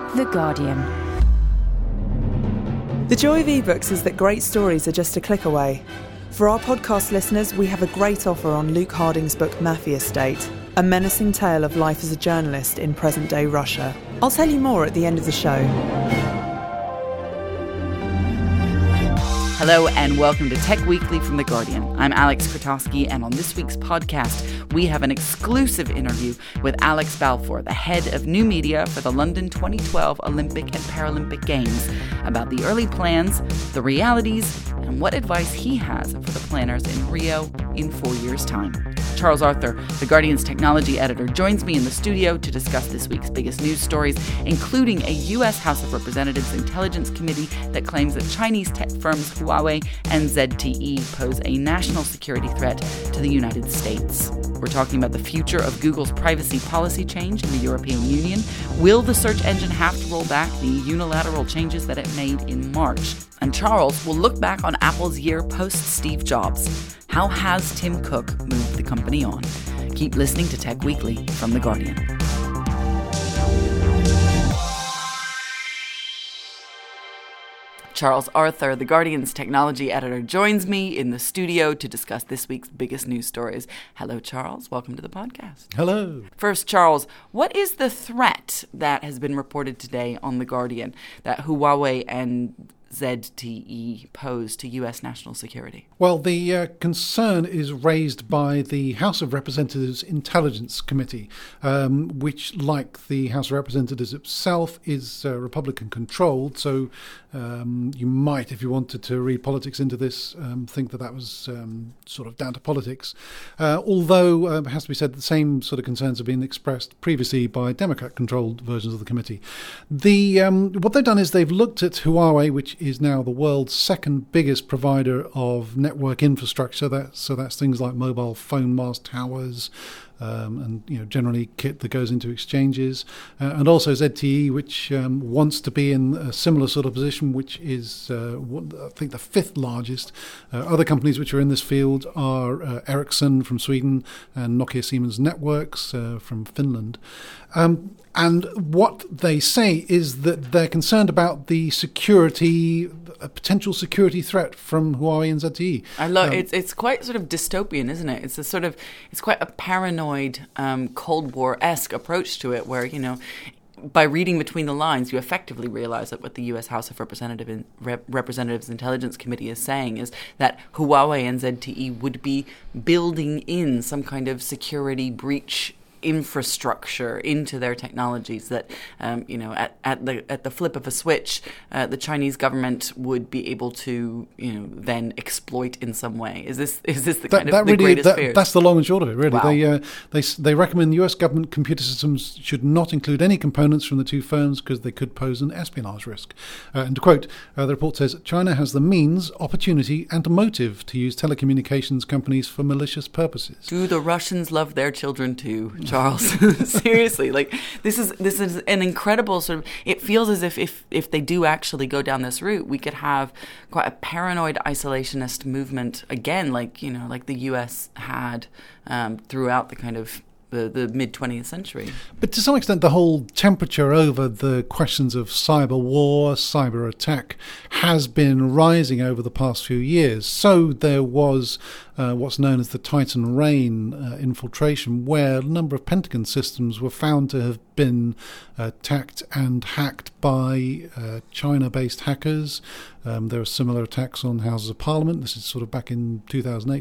The Guardian. The joy of ebooks is that great stories are just a click away. For our podcast listeners, we have a great offer on Luke Harding's book Mafia State, a menacing tale of life as a journalist in present-day Russia. I'll tell you more at the end of the show. Hello and welcome to Tech Weekly from The Guardian. I'm Alex Krotowski, and on this week's podcast, we have an exclusive interview with Alex Balfour, the head of new media for the London 2012 Olympic and Paralympic Games, about the early plans, the realities, and what advice he has for the planners in Rio in 4 years' time. Charles Arthur, The Guardian's technology editor, joins me in the studio to discuss this week's biggest news stories, including a U.S. House of Representatives Intelligence Committee that claims that Chinese tech firms Huawei and ZTE pose a national security threat to the United States. We're talking about the future of Google's privacy policy change in the European Union. Will the search engine have to roll back the unilateral changes that it made in March? And Charles will look back on Apple's year post-Steve Jobs. How has Tim Cook moved the company on? Keep listening to Tech Weekly from The Guardian. Charles Arthur, The Guardian's technology editor, joins me in the studio to discuss this week's biggest news stories. Hello, Charles. Welcome to the podcast. Hello. First, Charles, what is the threat that has been reported today on The Guardian that Huawei and ZTE pose to U.S. national security? Well, the concern is raised by the House of Representatives Intelligence Committee, which, like the House of Representatives itself, is Republican-controlled. So you might, if you wanted to read politics into this, think that was sort of down to politics. Although, it has to be said, the same sort of concerns have been expressed previously by Democrat-controlled versions of the committee. What they've done is they've looked at Huawei, which is now the world's second biggest provider of network infrastructure. That's things like mobile phone mast towers, and generally kit that goes into exchanges, and also ZTE, which wants to be in a similar sort of position, which is I think the fifth largest. Other companies which are in this field are Ericsson from Sweden and Nokia Siemens Networks from Finland. And what they say is that they're concerned about the security, a potential security threat from Huawei and ZTE. I love it's quite sort of dystopian, isn't it? It's quite a paranoid, Cold War-esque approach to it, where by reading between the lines, you effectively realize that what the U.S. House of Representatives Intelligence Committee is saying is that Huawei and ZTE would be building in some kind of security breach infrastructure into their technologies that at the flip of a switch the Chinese government would be able to then exploit in some way. Is this the kind of the greatest fear? That's the long and short of it, really. Wow. They recommend the US government computer systems should not include any components from the two firms because they could pose an espionage risk. And to quote, the report says, China has the means, opportunity and motive to use telecommunications companies for malicious purposes. Do the Russians love their children too, Charles? Seriously, this is an incredible sort of. It feels as if they do actually go down this route, we could have quite a paranoid isolationist movement again, like the U.S. had throughout the kind of the mid-20th century. But to some extent, the whole temperature over the questions of cyber war, cyber attack, has been rising over the past few years. So there was what's known as the Titan Rain infiltration, where a number of Pentagon systems were found to have been attacked and hacked by China-based hackers. There were similar attacks on Houses of Parliament. This is sort of back in 2008,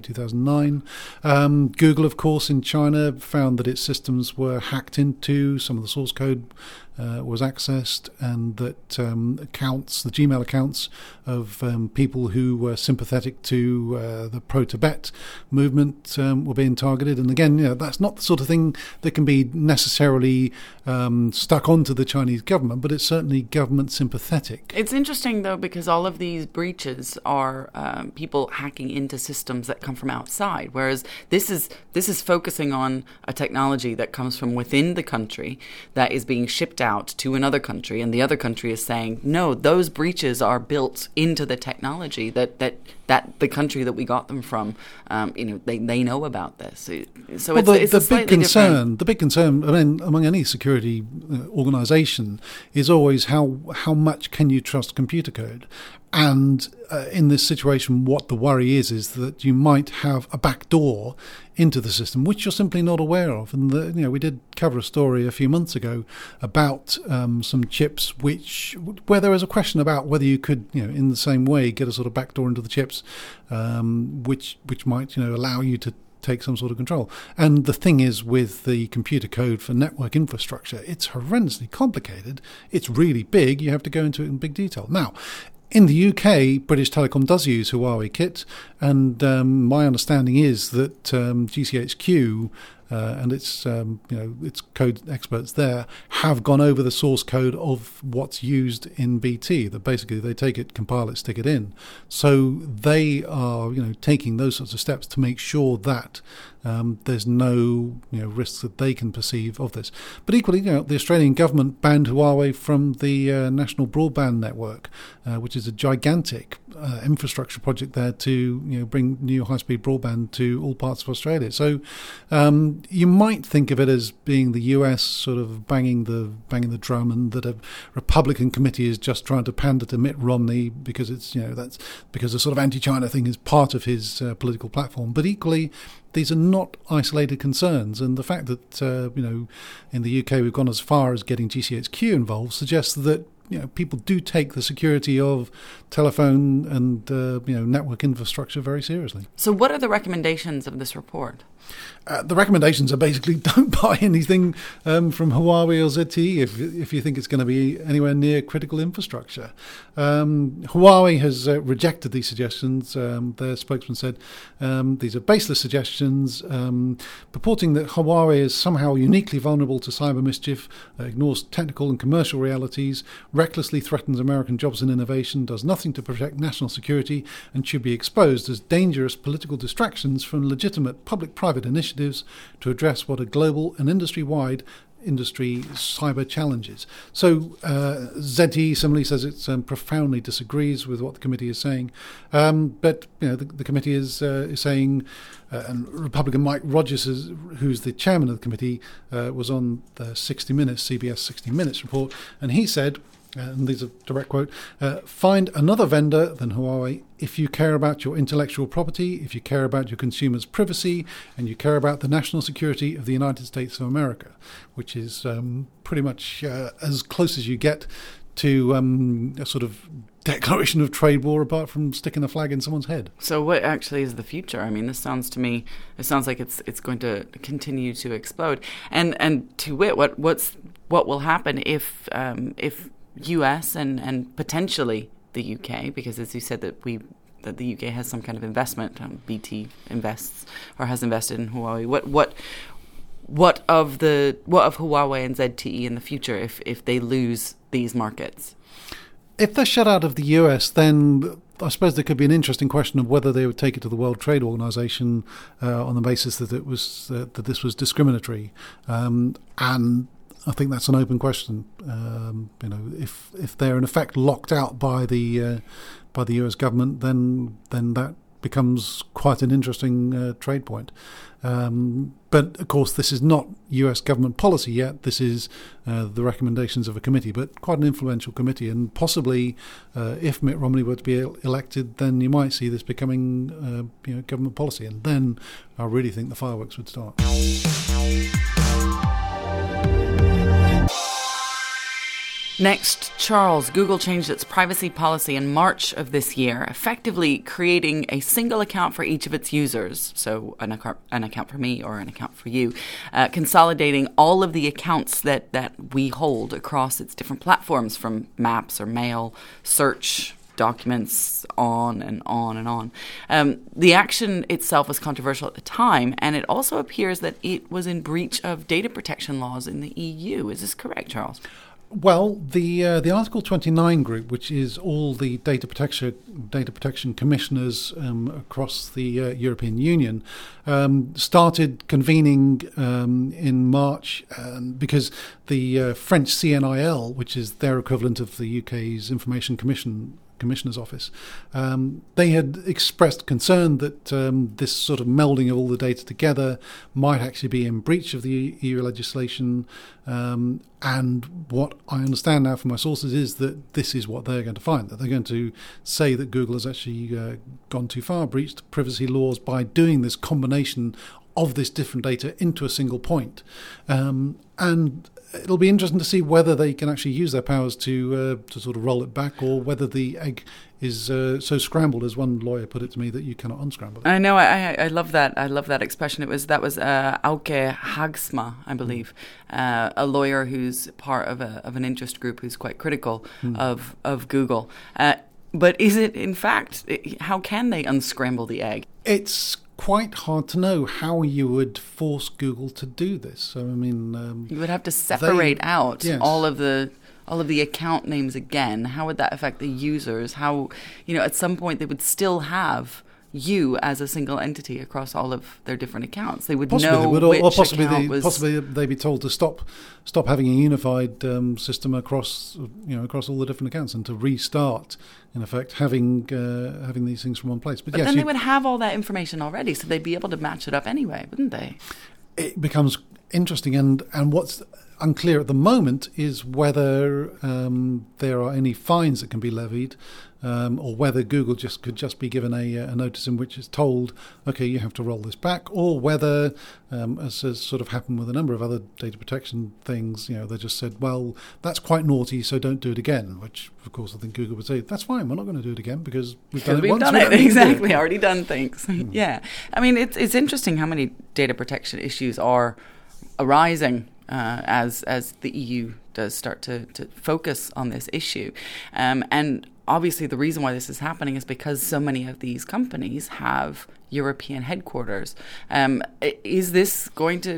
2009. Google, of course, in China found that its systems were hacked into. Some of the source code was accessed, and that the Gmail accounts of people who were sympathetic to the pro-Tibet movement were being targeted. And again, that's not the sort of thing that can be necessarily stuck onto the Chinese government, but it's certainly government sympathetic. It's interesting, though, because all of these breaches are people hacking into systems that come from outside, whereas this is focusing on a technology that comes from within the country that is being shipped out to another country, and the other country is saying, no, those breaches are built into the technology that the country that we got them from, they know about this. So well, it's a slightly different. The big concern, I mean, among any security organisation, is always how much can you trust computer code. And in this situation, what the worry is that you might have a backdoor into the system, which you're simply not aware of. And we did cover a story a few months ago about some chips where there was a question about whether you could, in the same way, get a sort of backdoor into the chips, which might, allow you to take some sort of control. And the thing is, with the computer code for network infrastructure, it's horrendously complicated. It's really big. You have to go into it in big detail. Now, in the UK, British Telecom does use Huawei kit, and my understanding is that GCHQ and its code experts there have gone over the source code of what's used in BT. That basically they take it, compile it, stick it in. So they are taking those sorts of steps to make sure that there's no risks that they can perceive of this. But equally, the Australian government banned Huawei from the National Broadband Network, which is a gigantic infrastructure project there to bring new high-speed broadband to all parts of Australia. So you might think of it as being the US sort of banging the drum, and that a Republican committee is just trying to pander to Mitt Romney because it's that's because the sort of anti-China thing is part of his political platform. But equally, these are not isolated concerns, and the fact that in the UK we've gone as far as getting GCHQ involved suggests that people do take the security of telephone and network infrastructure very seriously. So, what are the recommendations of this report? The recommendations are basically don't buy anything from Huawei or ZTE if you think it's going to be anywhere near critical infrastructure. Huawei has rejected these suggestions. Their spokesman said these are baseless suggestions, purporting that Huawei is somehow uniquely vulnerable to cyber mischief, ignores technical and commercial realities, recklessly threatens American jobs and innovation, does nothing to protect national security, and should be exposed as dangerous political distractions from legitimate public-private initiatives to address what are global and industry-wide cyber challenges. So ZTE similarly says it profoundly disagrees with what the committee is saying, but the committee is saying, and Republican Mike Rogers, who's the chairman of the committee, was on the CBS 60 Minutes report, and he said, and these are direct quote, find another vendor than Huawei if you care about your intellectual property, if you care about your consumers' privacy, and you care about the national security of the United States of America, which is pretty much as close as you get to a sort of declaration of trade war, apart from sticking a flag in someone's head. So what actually is the future? I mean, this sounds like it's going to continue to explode. And to wit, what will happen if US and potentially the UK, because as you said that the UK has some kind of investment. BT invests or has invested in Huawei. What of Huawei and ZTE in the future if they lose these markets? If they're shut out of the US, then I suppose there could be an interesting question of whether they would take it to the World Trade Organization on the basis that it was that this was discriminatory, and I think that's an open question. If they're in effect locked out by the US government, then that becomes quite an interesting trade point. But of course, this is not US government policy yet. This is the recommendations of a committee, but quite an influential committee. And possibly, if Mitt Romney were to be elected, then you might see this becoming government policy. And then I really think the fireworks would start. Next, Charles, Google changed its privacy policy in March of this year, effectively creating a single account for each of its users, so an account for me or an account for you, consolidating all of the accounts that we hold across its different platforms, from Maps or Mail, Search, Documents, on and on and on. The action itself was controversial at the time, and it also appears that it was in breach of data protection laws in the EU. Is this correct, Charles? Well, the Article 29 group, which is all the data protection commissioners across the European Union, started convening in March because the French CNIL, which is their equivalent of the UK's Information Commissioner's Office, they had expressed concern that this sort of melding of all the data together might actually be in breach of the EU legislation. And what I understand now from my sources is that this is what they're going to find, that they're going to say that Google has actually gone too far, breached privacy laws by doing this combination of this different data into a single point. And it'll be interesting to see whether they can actually use their powers to sort of roll it back, or whether the egg is so scrambled, as one lawyer put it to me, that you cannot unscramble it. I know. I love that. I love that expression. That was Auke Hagsma, I believe, a lawyer who's part of an interest group who's quite critical of Google. But is it, in fact, how can they unscramble the egg? It's quite hard to know how you would force Google to do this. So, I mean, you would have to separate out yes. all of the account names again. How would that affect the users? How, at some point they would still have you as a single entity across all of their different accounts. They would know which account was... Possibly they'd be told to stop having a unified system across all the different accounts, and to restart, in effect, having these things from one place. But yes, then they would have all that information already, so they'd be able to match it up anyway, wouldn't they? It becomes interesting, and what's unclear at the moment is whether there are any fines that can be levied, or whether Google could just be given a notice in which it's told, okay, you have to roll this back, or whether, as has sort of happened with a number of other data protection things, they just said, well, that's quite naughty, so don't do it again, which, of course, I think Google would say, that's fine, we're not going to do it again because we've done it once. We've done it, exactly, already done things. Yeah. I mean, it's interesting how many data protection issues are arising as the EU does start to focus on this issue. And obviously the reason why this is happening is because so many of these companies have European headquarters. Is this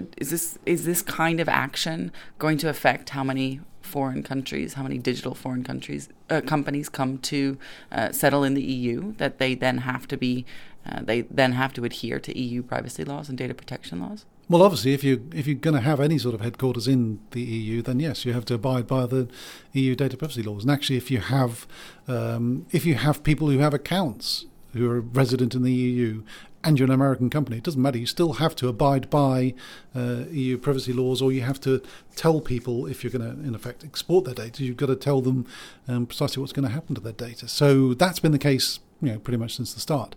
kind of action going to affect how many digital foreign countries companies come to settle in the EU, that they then have to adhere to EU privacy laws and data protection laws? Well, obviously, if you're going to have any sort of headquarters in the EU, then yes, you have to abide by the EU data privacy laws. And actually, if you have people who have accounts who are resident in the EU and you're an American company, it doesn't matter. You still have to abide by EU privacy laws, or you have to tell people, if you're going to, in effect, export their data, you've got to tell them precisely what's going to happen to their data. So that's been the case, pretty much since the start.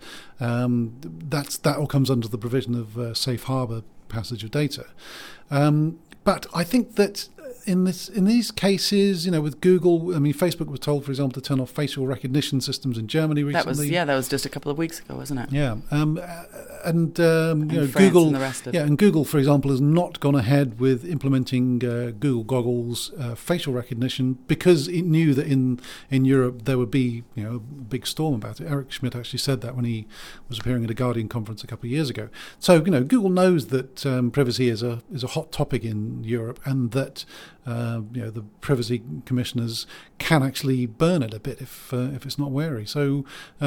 That all comes under the provision of safe harbour passage of data. But I think that in these cases, with Google, I mean, Facebook was told, for example, to turn off facial recognition systems in Germany recently. That was just a couple of weeks ago, wasn't it? Yeah, and France Google, and the rest of and Google, for example, has not gone ahead with implementing Google Goggles facial recognition because it knew that in Europe there would be a big storm about it. Eric Schmidt actually said that when he was appearing at a Guardian conference a couple of years ago. So Google knows that privacy is a hot topic in Europe, and that the privacy commissioners can actually burn it a bit if it's not wary. So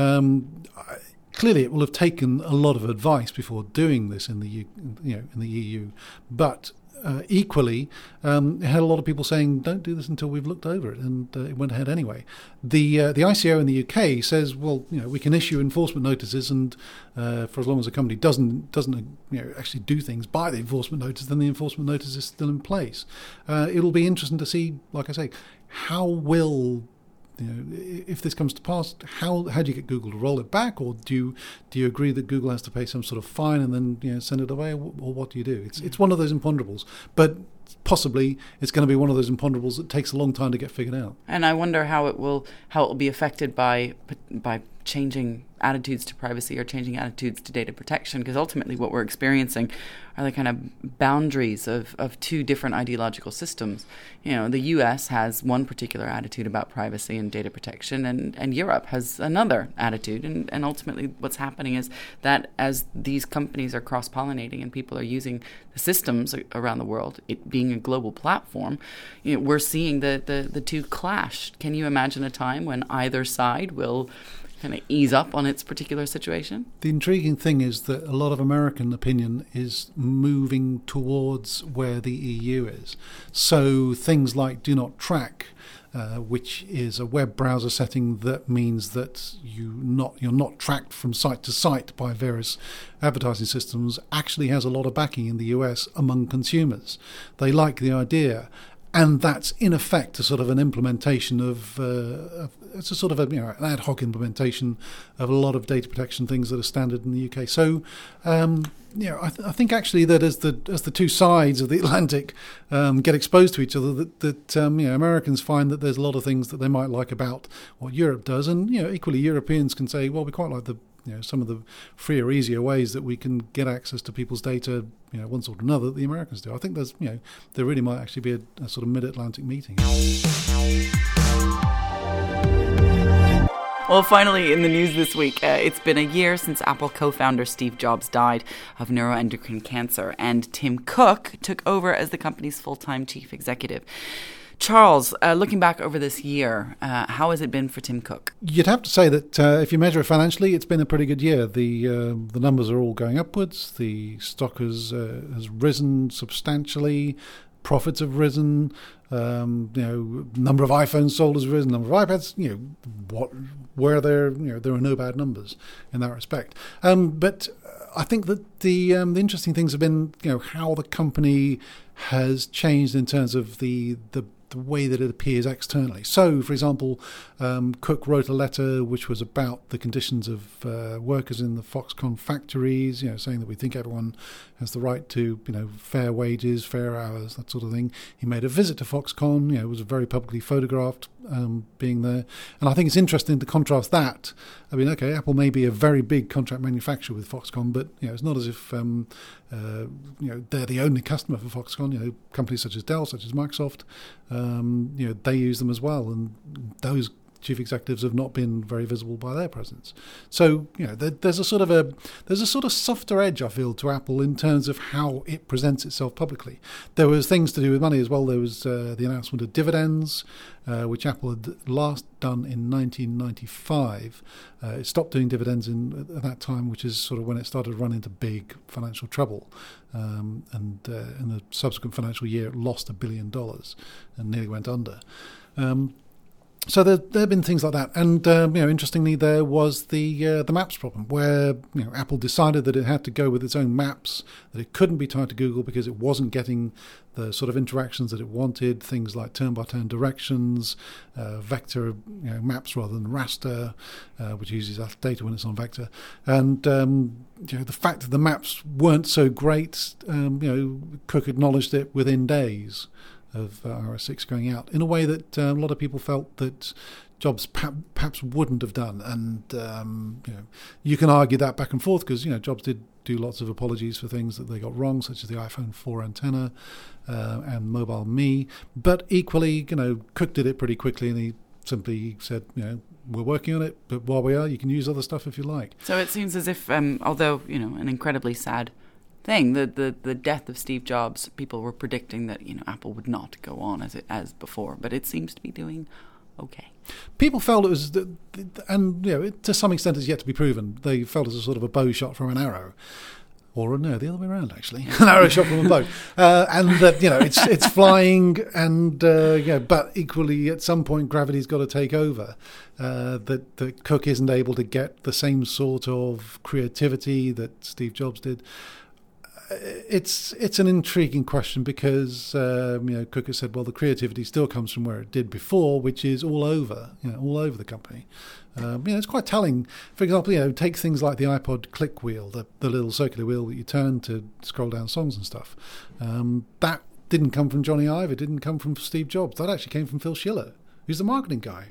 clearly, it will have taken a lot of advice before doing this in the EU, but equally, it had a lot of people saying, "Don't do this until we've looked over it," and it went ahead anyway. The ICO in the UK says, "Well, we can issue enforcement notices, and for as long as a company doesn't actually do things by the enforcement notice, then the enforcement notice is still in place." It'll be interesting to see, like I say, how will. If this comes to pass, how do you get Google to roll it back, or do you agree that Google has to pay some sort of fine and then send it away, or what do you do? It's one of those imponderables, but possibly it's going to be one of those imponderables that takes a long time to get figured out. And I wonder how it will be affected by changing attitudes to privacy are changing attitudes to data protection, because ultimately what we're experiencing are the kind of boundaries of two different ideological systems. The US has one particular attitude about privacy and data protection, and Europe has another attitude. And ultimately what's happening is that as these companies are cross-pollinating and people are using the systems around the world, it being a global platform, we're seeing the two clash. Can you imagine a time when either side will kind of ease up on its particular situation? The intriguing thing is that a lot of American opinion is moving towards where the EU is. So things like do not track, which is a web browser setting that means that you're not tracked from site to site by various advertising systems, actually has a lot of backing in the US among consumers. They like the idea. And that's in effect a sort of an implementation of it's a sort of an ad hoc implementation of a lot of data protection things that are standard in the UK. So I think actually that as the two sides of the Atlantic get exposed to each other, that Americans find that there's a lot of things that they might like about what Europe does, and equally Europeans can say, well, we quite like the some of the freer, easier ways that we can get access to people's data, one sort or another, that the Americans do. I think there's, there really might actually be a sort of mid-Atlantic meeting. Well, finally, in the news this week, it's been a year since Apple co-founder Steve Jobs died of neuroendocrine cancer, and Tim Cook took over as the company's full-time chief executive. Charles, looking back over this year, how has it been for Tim Cook? You'd have to say that if you measure it financially, it's been a pretty good year. The numbers are all going upwards. The stock has risen substantially. Profits have risen. Number of iPhones sold has risen. Number of iPads. There are no bad numbers in that respect. But I think that the interesting things have been how the company has changed in terms of the way that it appears externally. So, for example, Cook wrote a letter which was about the conditions of workers in the Foxconn factories, saying that we think everyone has the right to, fair wages, fair hours, that sort of thing. He made a visit to Foxconn, was very publicly photographed being there. And I think it's interesting to contrast that. I mean, okay, Apple may be a very big contract manufacturer with Foxconn, but, it's not as if, they're the only customer for Foxconn. Companies such as Dell, such as Microsoft, they use them as well. And those chief executives have not been very visible by their presence. So, there's a sort of softer edge, I feel, to Apple in terms of how it presents itself publicly. There was things to do with money as well. There was the announcement of dividends, which Apple had last done in 1995. It stopped doing dividends at that time, which is sort of when it started to run into big financial trouble. And in the subsequent financial year, it lost $1 billion and nearly went under. So there have been things like that, and interestingly, there was the maps problem, where Apple decided that it had to go with its own maps, that it couldn't be tied to Google because it wasn't getting the sort of interactions that it wanted. Things like turn-by-turn directions, vector maps rather than raster, which uses that data when it's on vector, and the fact that the maps weren't so great. Cook acknowledged it within days of iOS 6 going out, in a way that a lot of people felt that Jobs perhaps wouldn't have done. And you can argue that back and forth, because Jobs did do lots of apologies for things that they got wrong, such as the iPhone 4 antenna and Mobile Me. But equally, Cook did it pretty quickly, and he simply said, we're working on it, but while we are, you can use other stuff if you like. So it seems as if, although an incredibly sad thing, the death of Steve Jobs, people were predicting that Apple would not go on as before, but it seems to be doing okay. People felt it was, and to some extent it's yet to be proven, they felt it was a sort of a bow shot from an arrow. Or no, the other way around, actually. An arrow shot from a bow. And that, it's flying, and, but equally at some point gravity's got to take over. That Cook isn't able to get the same sort of creativity that Steve Jobs did. It's an intriguing question, because Cook has said, well, the creativity still comes from where it did before, which is all over the company. It's quite telling. For example, take things like the iPod click wheel, the little circular wheel that you turn to scroll down songs and stuff. That didn't come from Johnny Ive. It didn't come from Steve Jobs. That actually came from Phil Schiller, who's the marketing guy.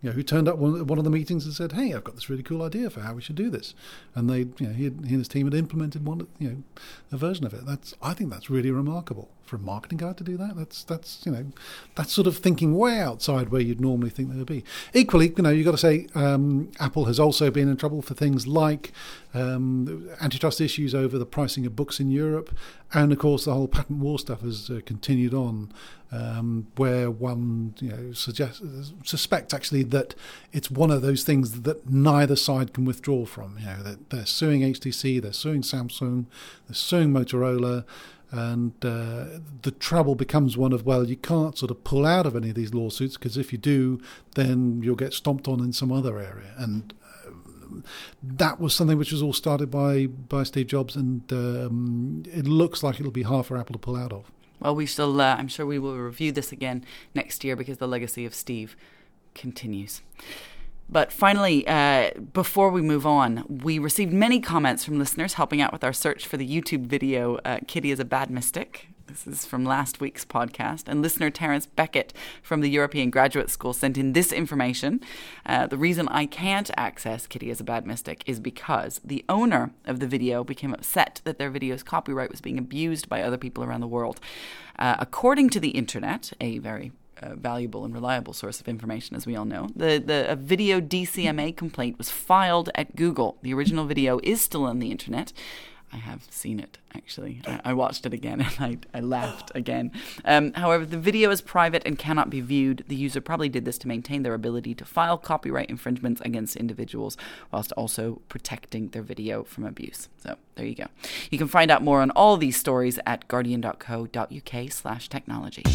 who turned up at one of the meetings and said, "Hey, I've got this really cool idea for how we should do this," and he and his team had implemented a version of it. I think that's really remarkable for a marketing guy to do that. That's sort of thinking way outside where you'd normally think they would be. Equally, you've got to say Apple has also been in trouble for things like antitrust issues over the pricing of books in Europe, and of course the whole patent war stuff has continued on, where one suspects actually that it's one of those things that neither side can withdraw from. That they're suing HTC, they're suing Samsung, they're suing Motorola. And the trouble becomes one of, well, you can't sort of pull out of any of these lawsuits, because if you do, then you'll get stomped on in some other area. And that was something which was all started by Steve Jobs, and it looks like it'll be hard for Apple to pull out of. Well, we still, I'm sure we will review this again next year, because the legacy of Steve continues. But finally, before we move on, we received many comments from listeners helping out with our search for the YouTube video, Kitty is a Bad Mystic. This is from last week's podcast. And listener Terence Beckett from the European Graduate School sent in this information. The reason I can't access Kitty is a Bad Mystic is because the owner of the video became upset that their video's copyright was being abused by other people around the world. According to the internet, a very valuable and reliable source of information, as we all know, a video DCMA complaint was filed at Google. The original video is still on the internet. I have seen it, actually. I watched it again and I laughed again. However, the video is private and cannot be viewed. The user probably did this to maintain their ability to file copyright infringements against individuals whilst also protecting their video from abuse. So there you go. You can find out more on all these stories at guardian.co.uk/technology.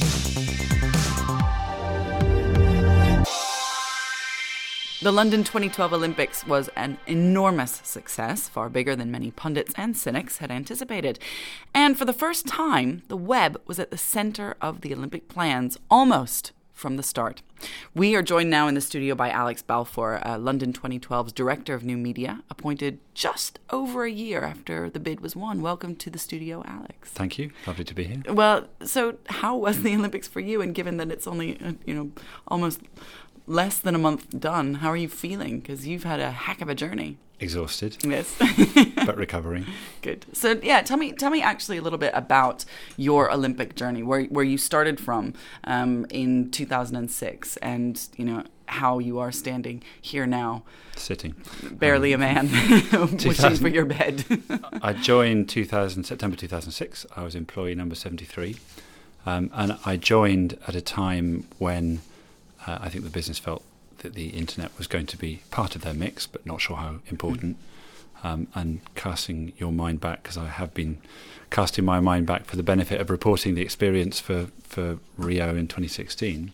The London 2012 Olympics was an enormous success, far bigger than many pundits and cynics had anticipated. And for the first time, the web was at the centre of the Olympic plans, almost from the start. We are joined now in the studio by Alex Balfour, London 2012's Director of New Media, appointed just over a year after the bid was won. Welcome to the studio, Alex. Thank you. Lovely to be here. Well, so how was the Olympics for you? And given that it's only, almost less than a month done, how are you feeling? Because you've had a heck of a journey. Exhausted. Yes. But recovering. Good. So yeah, tell me actually a little bit about your Olympic journey, where you started from in 2006, and how you are standing here now. Sitting. Barely a man, wishing for your bed. I joined September 2006. I was employee number 73. And I joined at a time when I think the business felt that the internet was going to be part of their mix, but not sure how important. And casting your mind back, because I have been casting my mind back for the benefit of reporting the experience for Rio in 2016.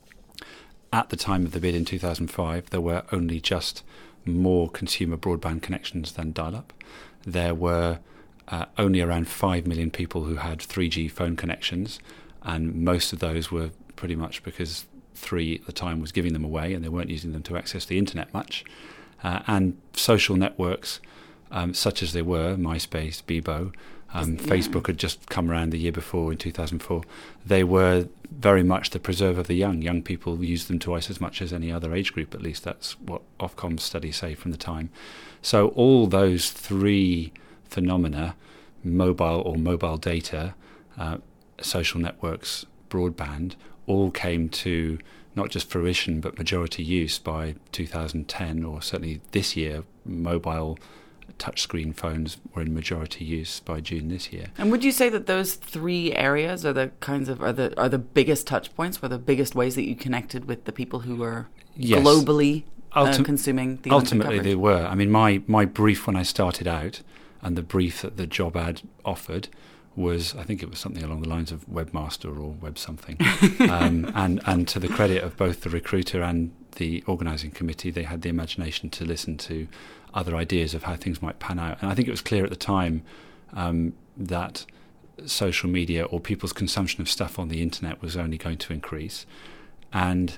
At the time of the bid in 2005, there were only just more consumer broadband connections than dial-up. There were only around 5 million people who had 3G phone connections, and most of those were pretty much because 3 at the time was giving them away and they weren't using them to access the internet much. And social networks, such as they were, MySpace, Bebo, Facebook had just come around the year before in 2004. They were very much the preserve of the young. Young people used them twice as much as any other age group, at least that's what Ofcom's studies say from the time. So all those 3 phenomena, mobile or mobile data, social networks, broadband, all came to not just fruition but majority use by 2010, or certainly this year. Mobile touchscreen phones were in majority use by June this year. And would you say that those 3 areas are the the biggest touch points, were the biggest ways that you connected with the people who were globally consuming the ultimately they were. I mean, my brief when I started out, and the brief that the job ad offered, was, I think it was something along the lines of webmaster or web something. And to the credit of both the recruiter and the organising committee, they had the imagination to listen to other ideas of how things might pan out. And I think it was clear at the time that social media, or people's consumption of stuff on the internet, was only going to increase. And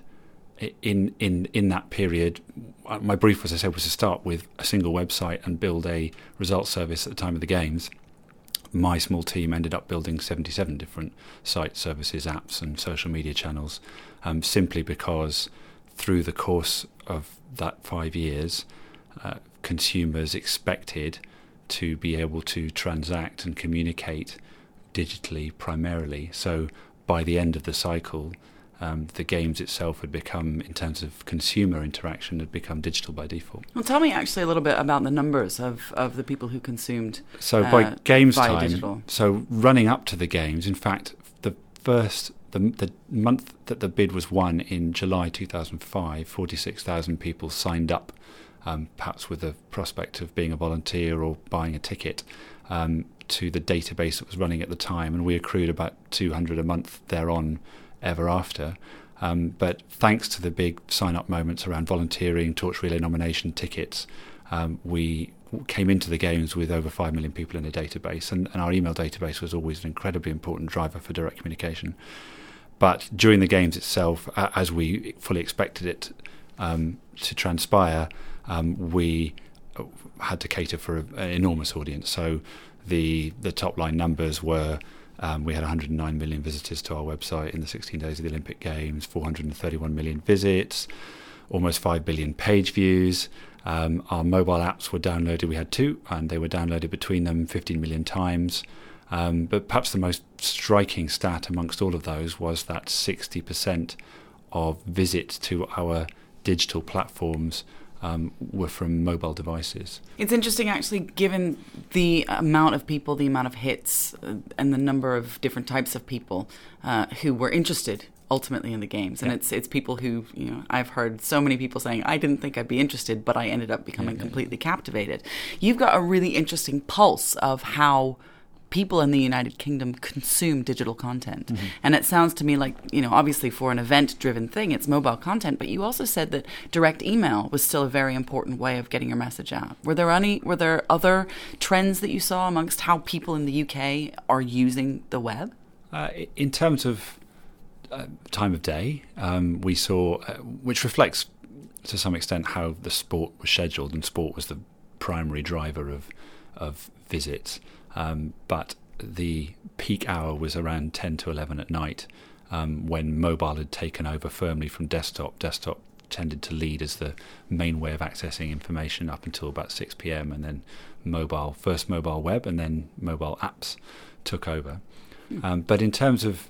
in that period, my brief, as I said, was to start with a single website and build a results service at the time of the games. My small team ended up building 77 different site services, apps and social media channels, simply because through the course of that 5 years, consumers expected to be able to transact and communicate digitally primarily. So by the end of the cycle, the games itself had become, in terms of consumer interaction, had become digital by default. Well, tell me actually a little bit about the numbers of the people who consumed. So by games time, digital. So running up to the games, in fact, the month that the bid was won in July 2005, 46,000 people signed up, perhaps with the prospect of being a volunteer or buying a ticket, to the database that was running at the time, and we accrued about 200 a month thereon ever after. But thanks to the big sign-up moments around volunteering, Torch Relay nomination, tickets, we came into the games with over 5 million people in the database, and our email database was always an incredibly important driver for direct communication. But during the games itself, as we fully expected it to transpire, we had to cater for an enormous audience. So the top line numbers were, we had 109 million visitors to our website in the 16 days of the Olympic Games, 431 million visits, almost 5 billion page views. Our mobile apps were downloaded. We had 2, and they were downloaded between them 15 million times. But perhaps the most striking stat amongst all of those was that 60% of visits to our digital platforms were from mobile devices. It's interesting, actually, given the amount of people, the amount of hits, and the number of different types of people who were interested ultimately in the games. And it's people who, I've heard so many people saying, I didn't think I'd be interested, but I ended up becoming completely captivated. You've got a really interesting pulse of how people in the United Kingdom consume digital content. Mm-hmm. And it sounds to me like, obviously for an event-driven thing, it's mobile content, but you also said that direct email was still a very important way of getting your message out. Were there other trends that you saw amongst how people in the UK are using the web? In terms of time of day, we saw, which reflects to some extent how the sport was scheduled, and sport was the primary driver of visits. But the peak hour was around 10 to 11 at night, when mobile had taken over firmly from desktop. Desktop tended to lead as the main way of accessing information up until about 6 p.m, and then first mobile web, and then mobile apps took over. But in terms of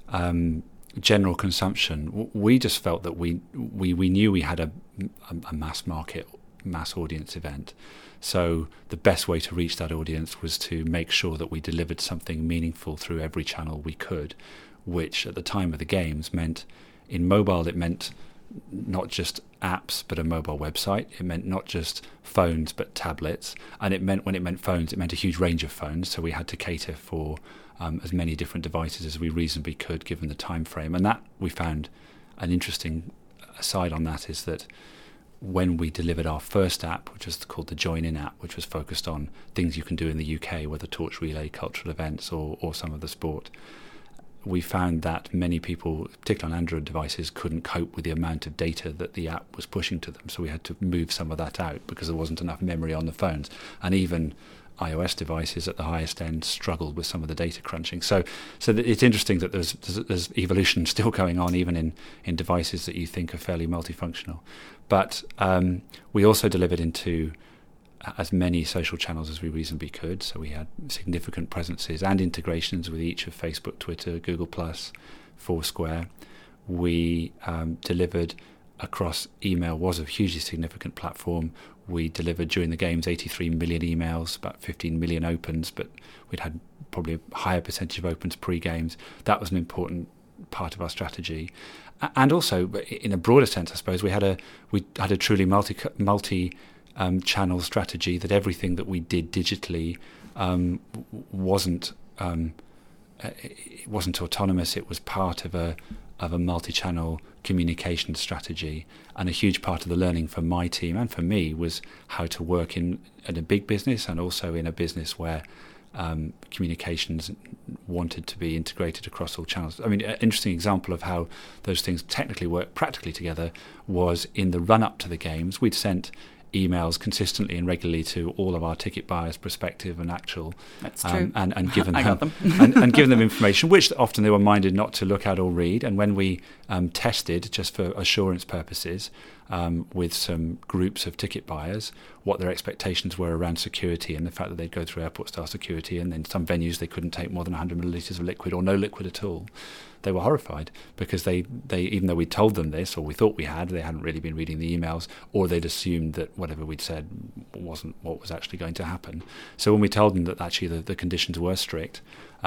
general consumption, we just felt that we knew we had a mass market, mass audience event. So the best way to reach that audience was to make sure that we delivered something meaningful through every channel we could, which at the time of the games meant, in mobile, it meant not just apps but a mobile website. It meant not just phones but tablets. And when it meant phones, it meant a huge range of phones. So we had to cater for as many different devices as we reasonably could given the time frame. And that, we found an interesting aside on that, is that when we delivered our first app, which was called the Join In app, which was focused on things you can do in the UK, whether Torch Relay, cultural events, or some of the sport, we found that many people, particularly on Android devices, couldn't cope with the amount of data that the app was pushing to them. So we had to move some of that out because there wasn't enough memory on the phones. And even iOS devices at the highest end struggled with some of the data crunching. So it's interesting that there's evolution still going on, even in devices that you think are fairly multifunctional. But we also delivered into as many social channels as we reasonably could. So we had significant presences and integrations with each of Facebook, Twitter, Google+, Foursquare. We delivered across email, was a hugely significant platform. We delivered during the games 83 million emails, about 15 million opens, but we'd had probably a higher percentage of opens pre-games. That was an important part of our strategy. And also, in a broader sense, I suppose, we had a truly multi-channel strategy, that everything that we did digitally wasn't autonomous. It was part of a multi-channel communication strategy. And a huge part of the learning for my team and for me was how to work in a big business and also in a business where communications wanted to be integrated across all channels. I mean, an interesting example of how those things technically work practically together was in the run-up to the games. We'd sent emails consistently and regularly to all of our ticket buyers, prospective and actual. That's true. And given them and given them information which often they were minded not to look at or read. And when we tested, just for assurance purposes, with some groups of ticket buyers, what their expectations were around security and the fact that they'd go through airport style security, and in some venues they couldn't take more than 100 millilitres of liquid or no liquid at all, they were horrified, because they even though we told them this, or we thought we had, they hadn't really been reading the emails, or they'd assumed that whatever we'd said wasn't what was actually going to happen. So when we told them that actually the conditions were strict,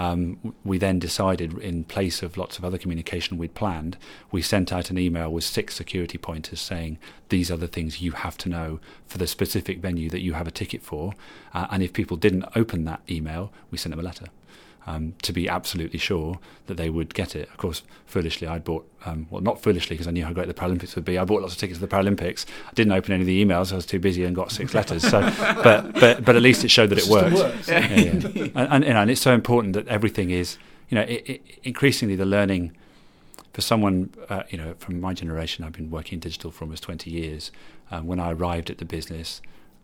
we then decided, in place of lots of other communication we'd planned, we sent out an email with 6 security pointers saying, these are the things you have to know for the specific venue that you have a ticket for, and if people didn't open that email, we sent them a letter. To be absolutely sure that they would get it. Of course, foolishly, I'd bought, well, not foolishly, because I knew how great the Paralympics would be. I bought lots of tickets to the Paralympics. I didn't open any of the emails. I was too busy and got 6 letters. So, but at least it showed that it worked. Yeah. And it's so important that everything is, increasingly the learning for someone, from my generation. I've been working in digital for almost 20 years. When I arrived at the business,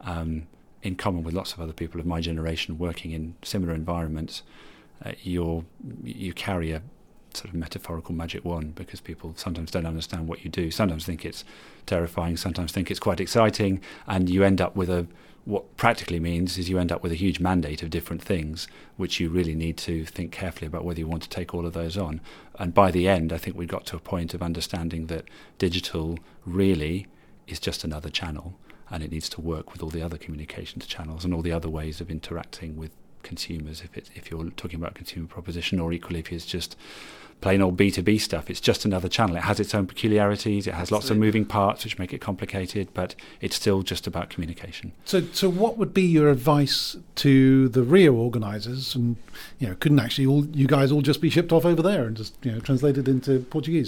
in common with lots of other people of my generation working in similar environments, you carry a sort of metaphorical magic wand, because people sometimes don't understand what you do, sometimes think it's terrifying, sometimes think it's quite exciting, and you end up with what practically means is you end up with a huge mandate of different things, which you really need to think carefully about whether you want to take all of those on. And by the end, I think we got to a point of understanding that digital really is just another channel, and it needs to work with all the other communications channels and all the other ways of interacting with consumers, if you're talking about consumer proposition, or equally if it's just plain old B2B stuff, it's just another channel. It has its own peculiarities, it has lots of moving parts which make it complicated, but it's still just about communication. So what would be your advice to the Rio organisers? And couldn't actually you guys all just be shipped off over there and just translated into Portuguese?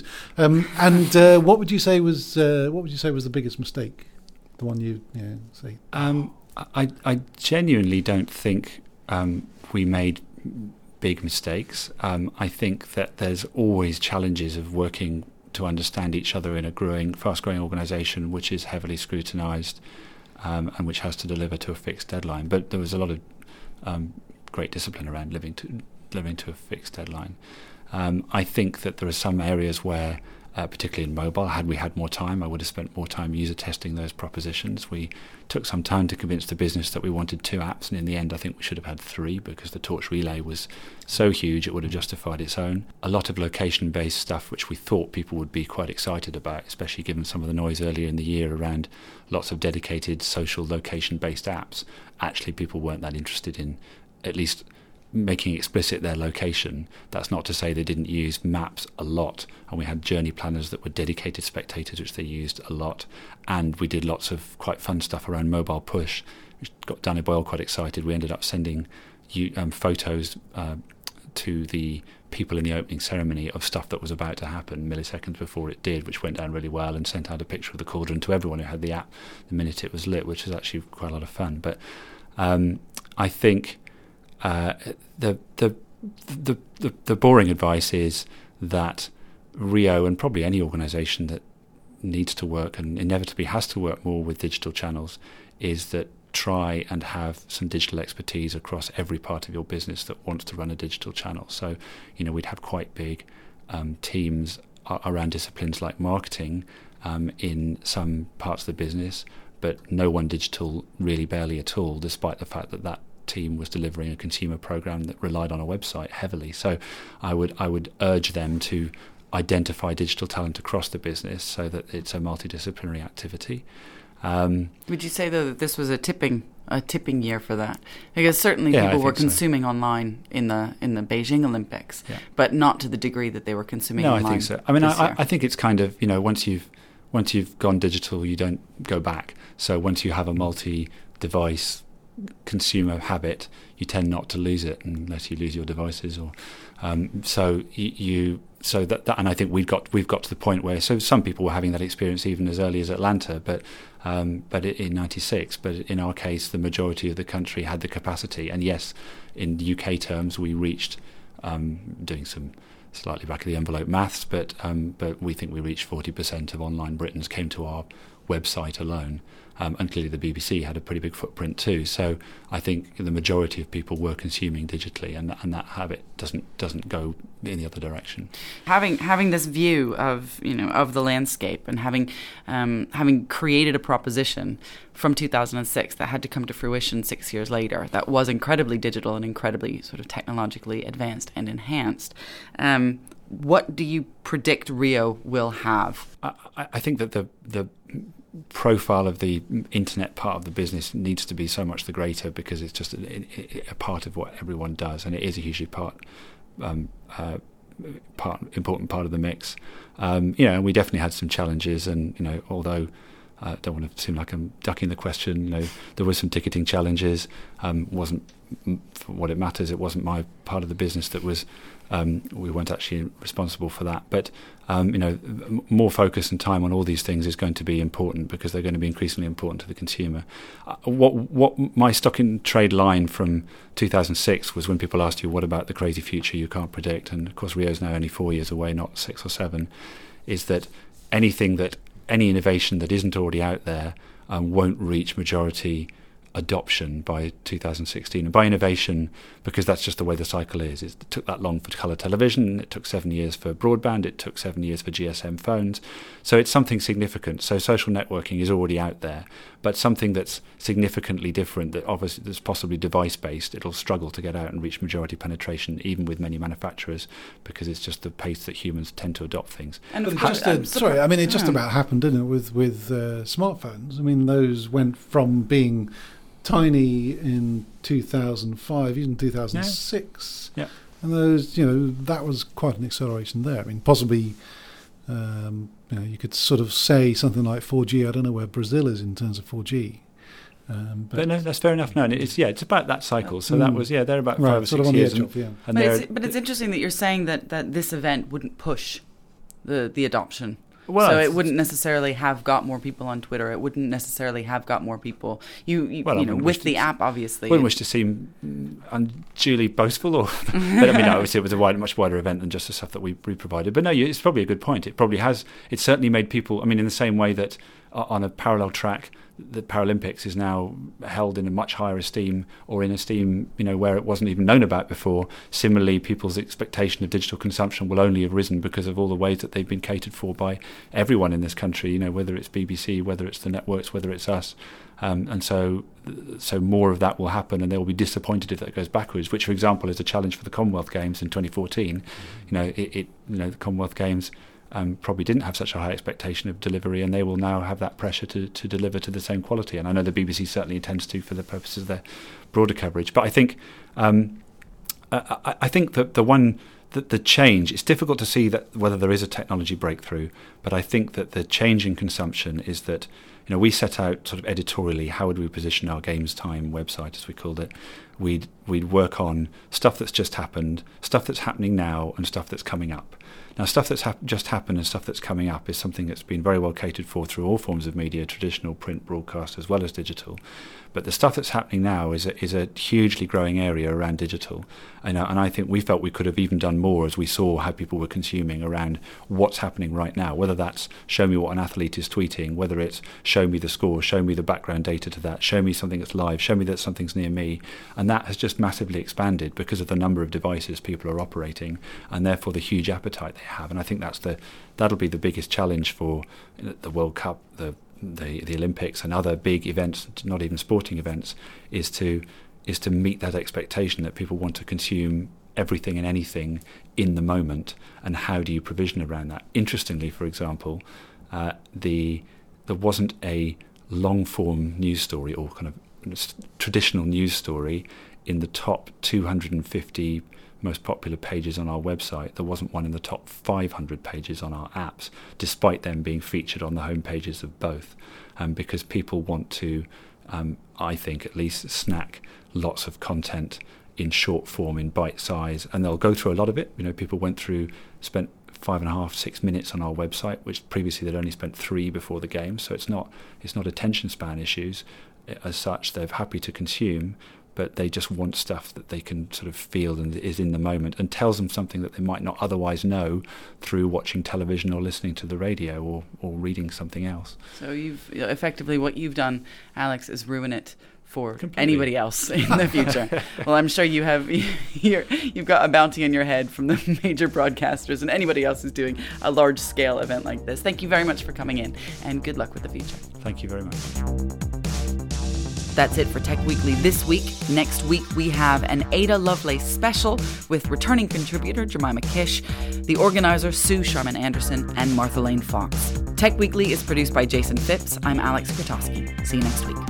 What would you say was the biggest mistake? The one you say? I genuinely don't think we made big mistakes. I think that there's always challenges of working to understand each other in a fast-growing organisation which is heavily scrutinised and which has to deliver to a fixed deadline. But there was a lot of great discipline around living to a fixed deadline. I think that there are some areas where, particularly in mobile, had we had more time, I would have spent more time user testing those propositions. We took some time to convince the business that we wanted 2 apps, and in the end I think we should have had 3, because the Torch Relay was so huge it would have justified its own. A lot of location-based stuff which we thought people would be quite excited about, especially given some of the noise earlier in the year around lots of dedicated social location-based apps. Actually, people weren't that interested in, at least, making explicit their location. That's not to say they didn't use maps a lot, and we had journey planners that were dedicated spectators which they used a lot, and we did lots of quite fun stuff around mobile push, which got Danny Boyle quite excited. We ended up sending photos to the people in the opening ceremony of stuff that was about to happen milliseconds before it did, which went down really well, and sent out a picture of the cauldron to everyone who had the app the minute it was lit, which was actually quite a lot of fun. But I think the boring advice is that Rio, and probably any organisation that needs to work and inevitably has to work more with digital channels, is that try and have some digital expertise across every part of your business that wants to run a digital channel. So, we'd have quite big teams around disciplines like marketing in some parts of the business, but no one digital really barely at all, despite the fact that team was delivering a consumer program that relied on a website heavily. So I would urge them to identify digital talent across the business so that it's a multidisciplinary activity. Would you say, though, that this was a tipping year for that? Because certainly people were consuming online in the Beijing Olympics, but not to the degree that they were consuming online. No, I think so. I mean, I think it's kind of, once you've gone digital, you don't go back. So once you have a multi-device consumer habit, you tend not to lose it unless you lose your devices, or and I think we've got to the point where some people were having that experience even as early as Atlanta, but in '96. But in our case, the majority of the country had the capacity, and yes, in UK terms, we reached, doing some slightly back of the envelope maths, but we think we reached 40% of online Britons came to our website alone. And clearly the BBC had a pretty big footprint too. So I think the majority of people were consuming digitally, and that habit doesn't go in the other direction. Having this view of of the landscape, and having created a proposition from 2006 that had to come to fruition 6 years later, that was incredibly digital and incredibly sort of technologically advanced and enhanced. What do you predict Rio will have? I think that the profile of the internet part of the business needs to be so much the greater, because it's just a part of what everyone does, and it is a hugely important part of the mix. And we definitely had some challenges, and although I don't want to seem like I'm ducking the question, there was some ticketing challenges. Wasn't, for what it matters, it wasn't my part of the business that was. We weren't actually responsible for that, but more focus and time on all these things is going to be important, because they're going to be increasingly important to the consumer. What my stock in trade line from 2006 was when people asked you, what about the crazy future you can't predict? And of course Rio's now only 4 years away, not 6 or 7, is that any innovation that isn't already out there won't reach majority adoption by 2016. And by innovation, because that's just the way the cycle is. It took that long for colour television, it took 7 years for broadband, it took 7 years for GSM phones. So it's something significant. So social networking is already out there, but something that's significantly different, that obviously that's possibly device-based, it'll struggle to get out and reach majority penetration, even with many manufacturers, because it's just the pace that humans tend to adopt things. And it just about happened, didn't it, with smartphones? I mean, those went from being tiny in 2005, even 2006. Yeah. And those, that was quite an acceleration there. I mean, possibly, you could sort of say something like 4G. I don't know where Brazil is in terms of 4G. But no, that's fair enough. No, it's about that cycle. So that was they're about 5 or 6 years. But it's interesting that you're saying that this event wouldn't push the adoption. Well, so it wouldn't necessarily have got more people on Twitter. It wouldn't necessarily have got more people. With the app, obviously. I wouldn't wish to seem unduly boastful, but obviously it was a much wider event than just the stuff that we provided. But no, it's probably a good point. It probably has. It certainly made people. I mean, in the same way that on a parallel track, the Paralympics is now held in a much higher esteem, or in esteem, where it wasn't even known about before. Similarly, people's expectation of digital consumption will only have risen because of all the ways that they've been catered for by everyone in this country, whether it's BBC, whether it's the networks, whether it's us. And so more of that will happen, and they will be disappointed if that goes backwards, which, for example, is a challenge for the Commonwealth Games in 2014. The Commonwealth Games probably didn't have such a high expectation of delivery, and they will now have that pressure to deliver to the same quality. And I know the BBC certainly intends to, for the purposes of their broader coverage. But I think that the change, it's difficult to see that whether there is a technology breakthrough, but I think that the change in consumption is that we set out sort of editorially, how would we position our Games Time website, as we called it. We'd work on stuff that's just happened, stuff that's happening now, and stuff that's coming up. Now, stuff that's just happened and stuff that's coming up is something that's been very well catered for through all forms of media, traditional, print, broadcast, as well as digital. But the stuff that's happening now is a hugely growing area around digital. And I think we felt we could have even done more as we saw how people were consuming around what's happening right now, whether that's show me what an athlete is tweeting, whether it's show me the score, show me the background data to that, show me something that's live, show me that something's near me. And that has just massively expanded because of the number of devices people are operating, and therefore the huge appetite they have. And I think that'll be the biggest challenge for the World Cup, the Olympics, and other big events, not even sporting events, is to meet that expectation that people want to consume everything and anything in the moment. And how do you provision around that? Interestingly, for example, there wasn't a long form news story or kind of traditional news story in the top 250 most popular pages on our website. There wasn't one in the top 500 pages on our apps, despite them being featured on the home pages of both, because people want to, I think at least, snack lots of content in short form, in bite size, and they'll go through a lot of it. People spent 5.5-6 minutes on our website, which previously they'd only spent 3 before the game. So it's not attention span issues as such. They're happy to consume, but they just want stuff that they can sort of feel and is in the moment and tells them something that they might not otherwise know through watching television or listening to the radio or reading something else. So you've effectively, what you've done, Alex, is ruin it for Completely. Anybody else in the future. Well, I'm sure you've got a bounty on your head from the major broadcasters and anybody else who's doing a large-scale event like this. Thank you very much for coming in, and good luck with the future. Thank you very much. That's it for Tech Weekly this week. Next week, we have an Ada Lovelace special with returning contributor Jemima Kish, the organizer Sue Sharman Anderson, and Martha Lane Fox. Tech Weekly is produced by Jason Phipps. I'm Alex Krotowski. See you next week.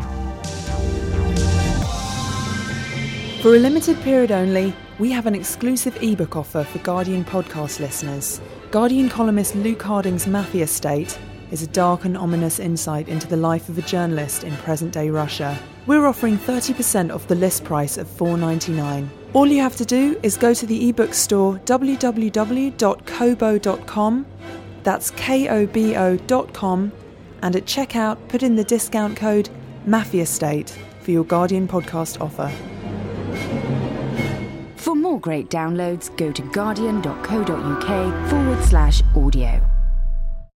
For a limited period only, we have an exclusive ebook offer for Guardian podcast listeners. Guardian columnist Luke Harding's Mafia State is a dark and ominous insight into the life of a journalist in present-day Russia. We're offering 30% off the list price of $4.99. All you have to do is go to the ebook store www.kobo.com, that's KOBO.com, and at checkout put in the discount code MAFIASTATE for your Guardian podcast offer. For more great downloads, go to guardian.co.uk/audio.